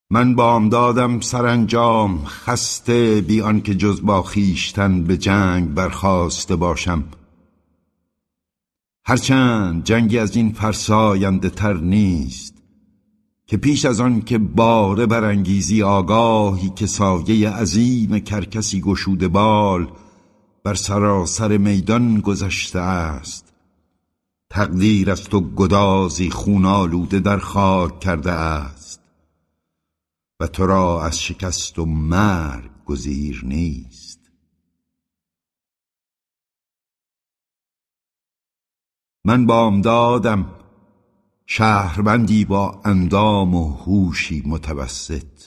من بامدادم سرانجام خسته، بی آنکه جز با خویشتن به جنگ برخاسته باشم. هرچند جنگی از این فرساینده تر نیست که پیش از آن که باره برانگیزی آگاهی که سایه عظیم کرکسی گشوده بال بر سراسر میدان گذشته است. تقدیر از تو گدازی خون آلوده در خاک کرده است و تو را از شکست و مرگ گزیر نیست. من بامدادم شهروندی با اندام و هوشی متوسط.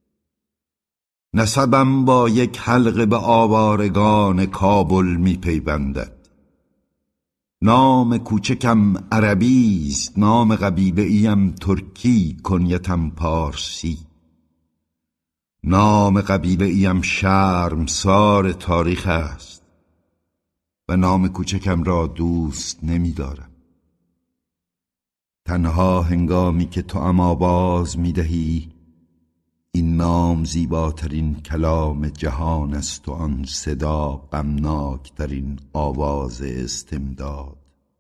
نسبم با یک حلقه به آوارگان کابل می پیوندد. نام کوچکم عربی است، نام قبیله ایم ترکی، کنیتم پارسی. نام قبیله ایم شرمسار تاریخ است و نام کوچکم را دوست نمی دارم. تنها هنگامی که تو آواز می دهی این نام زیباترین کلام جهان است و آن صدا غمناکترین آواز استمداد.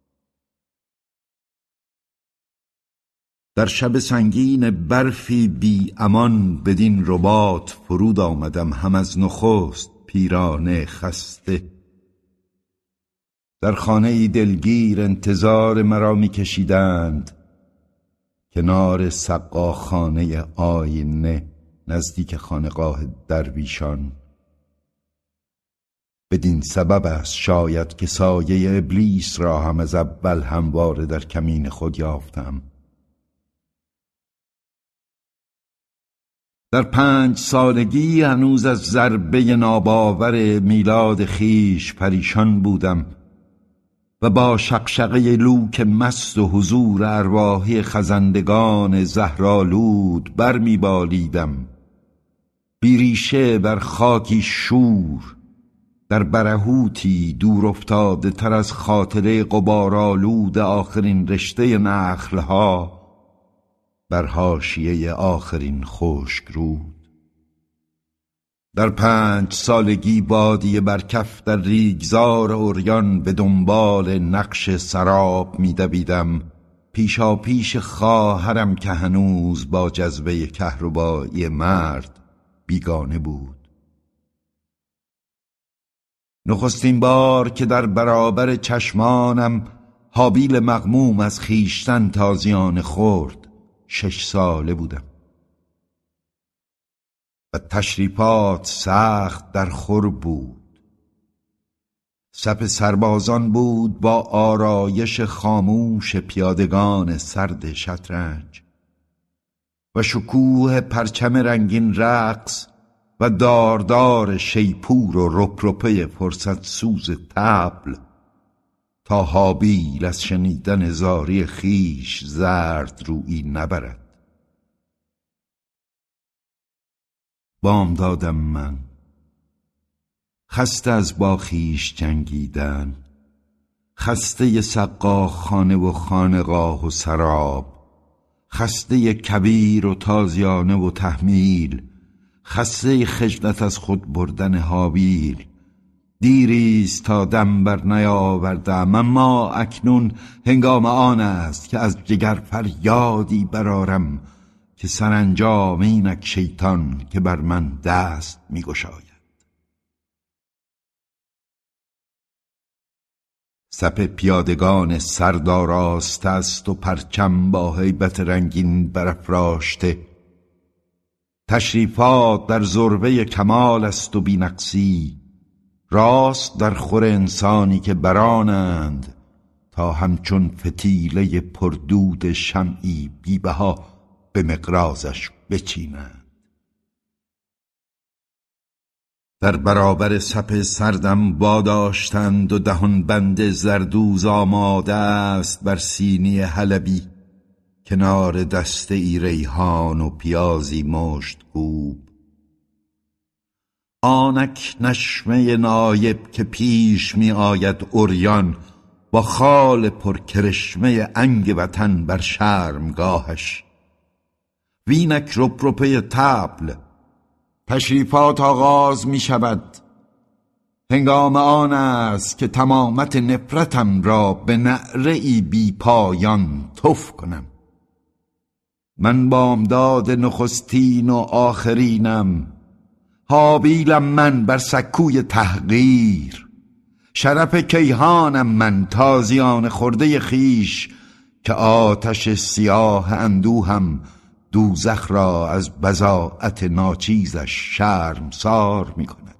در شب سنگین برفی بی امان بدین رباط فرود آمدم، هم از نخست پیرانه خسته. در خانه دلگیر انتظار مرا می کشیدند، کنار سقاخانه آینه نزدیک خانقاه درویشان. بدین سبب است شاید که سایه ابلیس را هم از اول همواره در کمین خود یافتم. در 5 سالگی هنوز از ضربه ناباور میلاد خیش پریشان بودم و با شقشقه لوک مست و حضور ارواحی خزندگان زهرآلود بر می‌بالیدم، بیریشه بر خاکی شور، در برهوتی دور افتاده تر از خاطره غبارآلود آخرین رشته نخلها بر حاشیه آخرین خشک رود. در 5 سالگی بادی برکف در ریگزار عریان به دنبال نقش سراب می‌دویدم، پیشا پیش خواهرم که هنوز با جذبه کهربایی مرد بیگانه بود. نخستین بار که در برابر چشمانم هابیل مغموم از خیشتن تازیانه خورد 6 ساله بودم و تشریفات سخت در خور بود. صف سربازان بود با آرایش خاموش پیادگان سرد شطرنج و شکوه پرچم رنگین رقص و داردار شیپور و رپرپه فرصت سوز طبل، تا هابیل از شنیدن زاری خیش زرد رویی نبرد. بامدادم من خسته از با خویش جنگیدن، خسته سقاخانه و خانقاه و سراب، خسته کبیر و تازیانه و تحمیل، خسته خجلت از خود بردن هابیل. دیریست تا دم بر نیاوردم، اما اکنون هنگام آن است که از جگر فریادی برارم که سرانجام اینک شیطان که بر من دست می گشاید. صف پیادگان سرداراسته است و پرچم با هیبت رنگین برافراشته. تشریفات در ذروه کمال است و بی‌نقصی، راست در خور انسانی که برانند تا همچون فتیله پردود شمعی بی‌بها به مقرازش بچینند. در برابر صف سردم واداشتند و دهان بند زردوز آماده است بر سینی حلبی، کنار دسته ای ریحان و پیازی مشت‌کوب. آنک نشمه نایب که پیش می آید عریان با خال پرکرشمه انگ وطن بر شرمگاهش وینک رپرپه طبل. تشریفات آغاز می شود. هنگام آن است که تمامت نفرتم را به نعره‌ای بی پایان تف کنم. من بامداد نخستین و آخرینم، حابیلم من بر سکوی تحقیر. شرف کیهانم من تازیان خورده خیش، که آتش سیاه اندوهم دوزخ را از بضاعت ناچیزش شرمسار می کند.